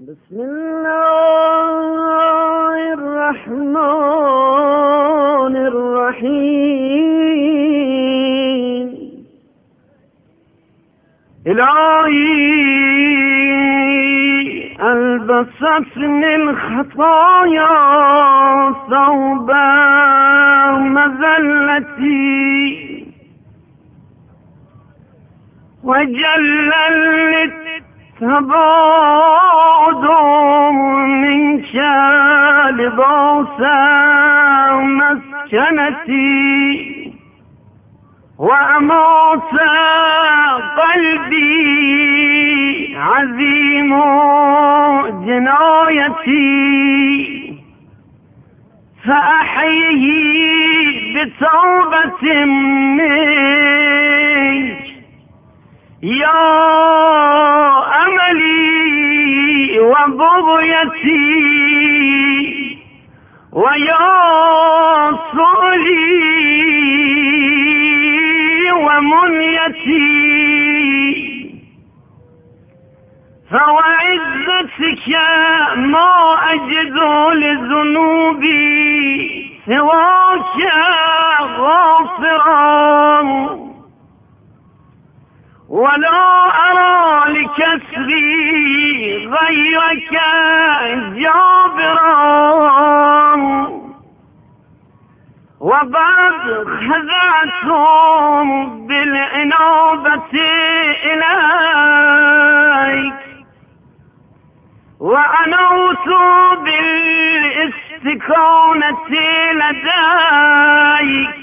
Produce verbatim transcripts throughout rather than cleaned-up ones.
بسم الله الرحمن الرحيم. إلهي ألبستني الخطايا ثوب مذلتي، وجلل التباعد منك لباس مسكنتي، وأمات قلبي عظيم جنايتي، فأحيه بتوبة منك يا أملي وبغيتي، ويا صولي ومنيتي، فوعزتك ما أجد لذنوبي سواك غافرا، ولا أرى لكسري غيرك جابرا، وقد خذعتم بالإنابة إليك، وأنوت بالاستكانة لديك،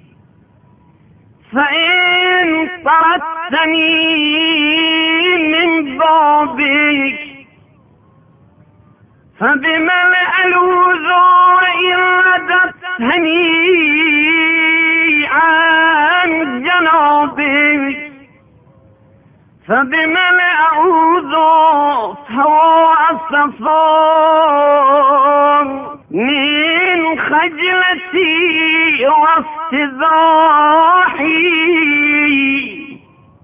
فإن طردتني من بابك فبمن ألوذ، وإن رددتني عن جنابك فبمن أعوذ، فهو الصفار من خجلتي واستضاحي،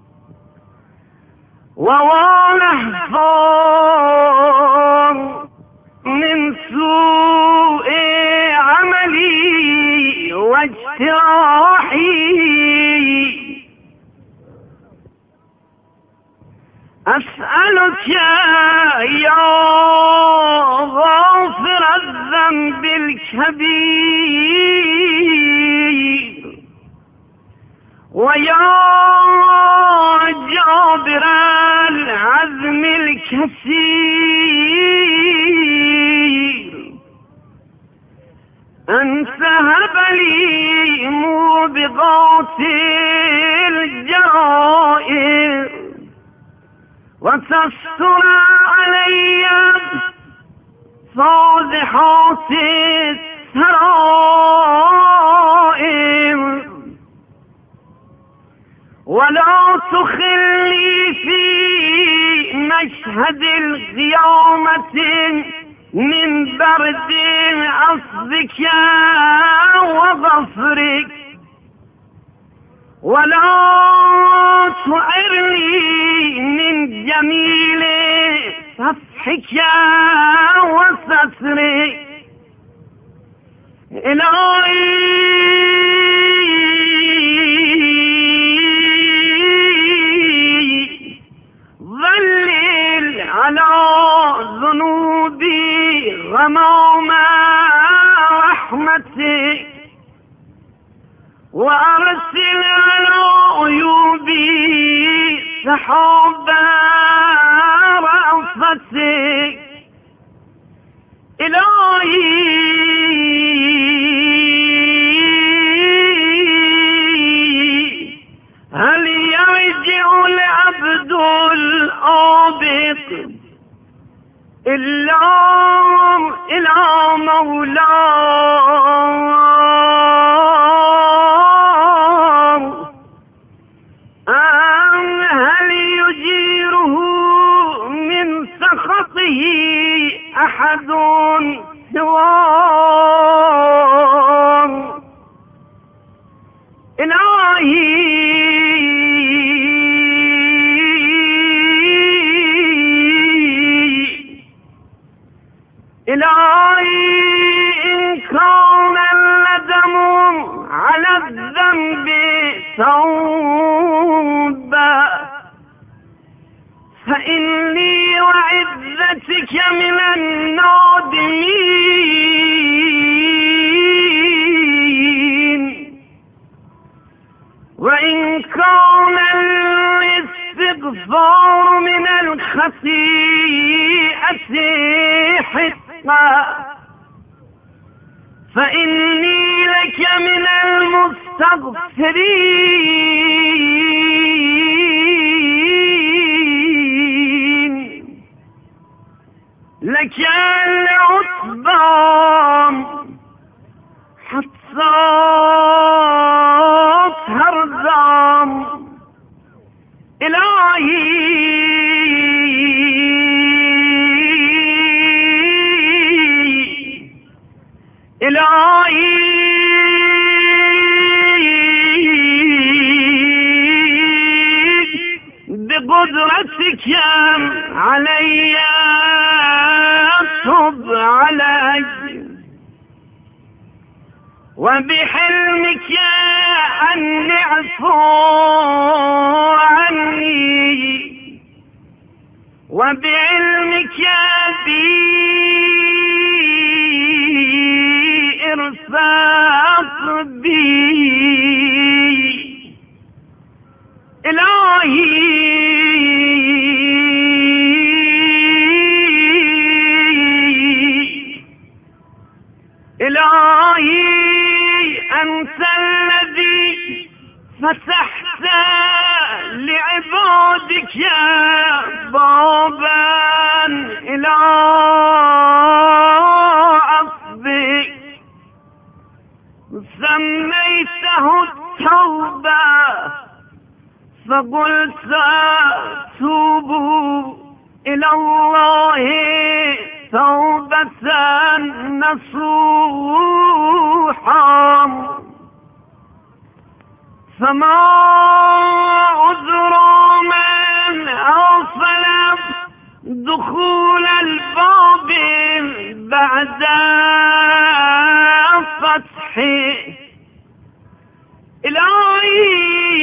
ووالهفار من سوء عملي واجتراحي. أسألك يا غافر الذنب الكبير، ويا جابر العزم الكثير، أن تهب لي موبقات الجرائر، وتستر علي فاضحات السرائر، ولا تخلي في مشهد القيامة من برد أصدك وظفرك، ولا تعرني من جميل صفحك وسترك. إلهي ظلل على ذنوبي غمام رحمتك، وأرسل على عيوبي سحاب رأفتك. إلهي هل يرجع العبد الآبق إلا إلى مولاه، أم هل يجيره من سخطه أحد سواه؟ إلهي إلهي إن كان الندم على الذنب توبة فإني وعزتك من النادمين، وإن كان الاستغفار من الخطيئة حقا فإني لك من المستغفرين. لك العتبى حتى تهرزم إلهي إلهي بقدرتك علي تب علي، وبحلمك أن اعفو عني، وبعلمك بي ارفق بي إلهي إلهي أنت الذي فتحت لعبادك بابا إلى عفوك سميته التوبة فقلت توبوا إلى الله توبة نصوحا، فما عذر من أغفل دخول الباب بعد فتحه إلهي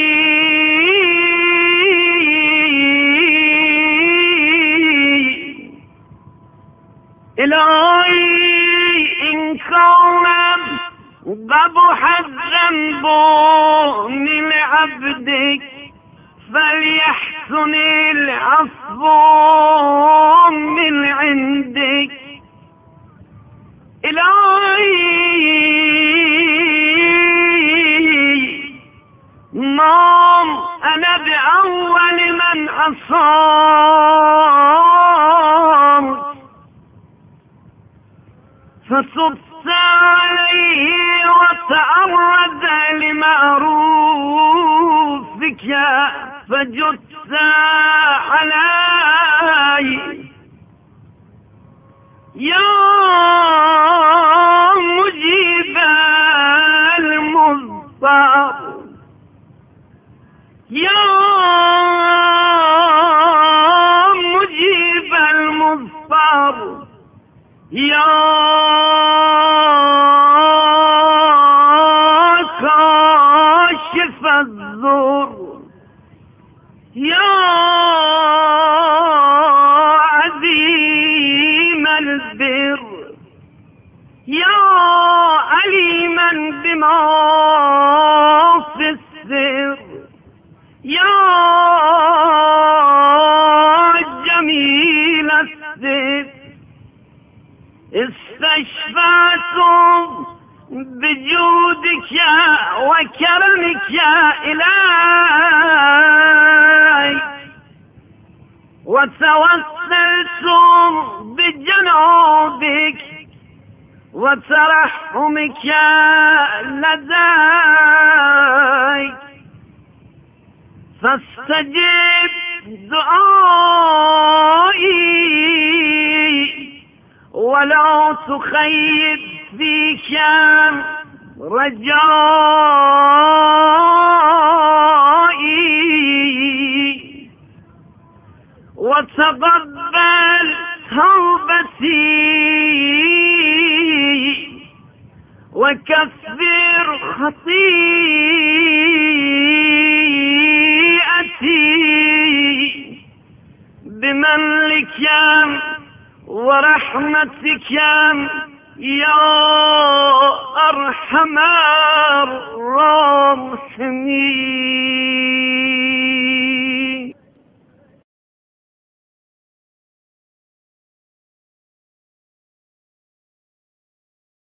إلهي إن كان قبح الذنب من عبدك فليحسن العفو من عندك إلهي نام أنا بأول من أصاب فصبت عليه وتعرض لمعروفك فجدت علي يا مجيب المضطر يا مجيب المضطر يا كاشف الضر يا عظيم البر يا عليما بما في السر يا جميل السر استشفعتم بجودك وكرمك إلهي وتوسلتم بجنوبك وترحمك لديك فاستجب دعائي ولا تخيب فيك رجائي وتقبل توبتي وكفر خطيئتي بمنك ورحمتك يا أرحم الراحمين.